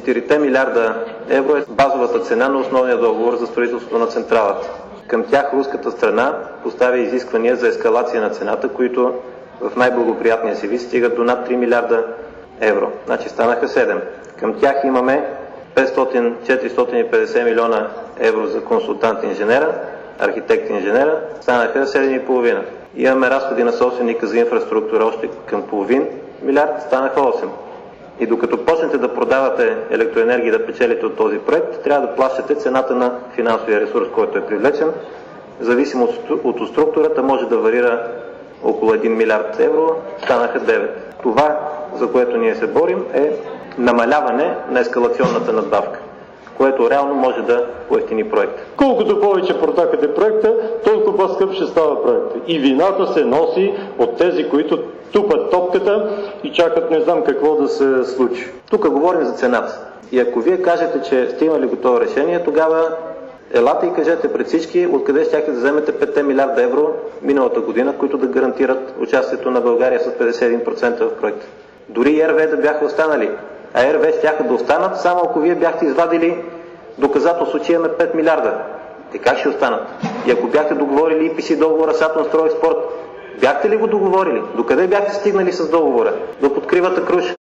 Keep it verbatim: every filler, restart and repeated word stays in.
четирите милиарда евро е базовата цена на основния договор за строителството на централата. Към тях руската страна поставя изисквания за ескалация на цената, които в най-благоприятния си вид стигат до над три милиарда евро. Значи станаха седем. Към тях имаме петстотин до четиристотин и петдесет милиона евро за консултант-инженера, архитект-инженера, станаха седем и половина. Имаме разходи на собственика за инфраструктура още към половин милиард, станаха осем. И докато почнете да продавате електроенергия и да печелите от този проект, трябва да плащате цената на финансовия ресурс, който е привлечен. В зависимост от структурата може да варира около един милиард евро, станаха девет. Това, за което ние се борим, е намаляване на ескалационната надбавка, което реално може да поевтини проекта. Колкото повече протакате проекта, толкова по-скъп ще става проекта. И вината се носи от тези, които тупат топката и чакат не знам какво да се случи. Тук говорим за цената. И ако вие кажете, че сте имали готово решение, тогава елате и кажете пред всички откъде щяхте да вземете пет милиарда евро миналата година, които да гарантират участието на България с петдесет и един процента в проекта. Дори и РВЕ да бяха останали. А РВЕ щяха да останат, само ако вие бяхте извадили доказателство, че имаме пет милиарда. Те как ще останат? И ако бяхте договорили И Пи Си договора с Атомстройекспорт, бяхте ли го договорили? Докъде бяхте стигнали с договора? До подкривата круш.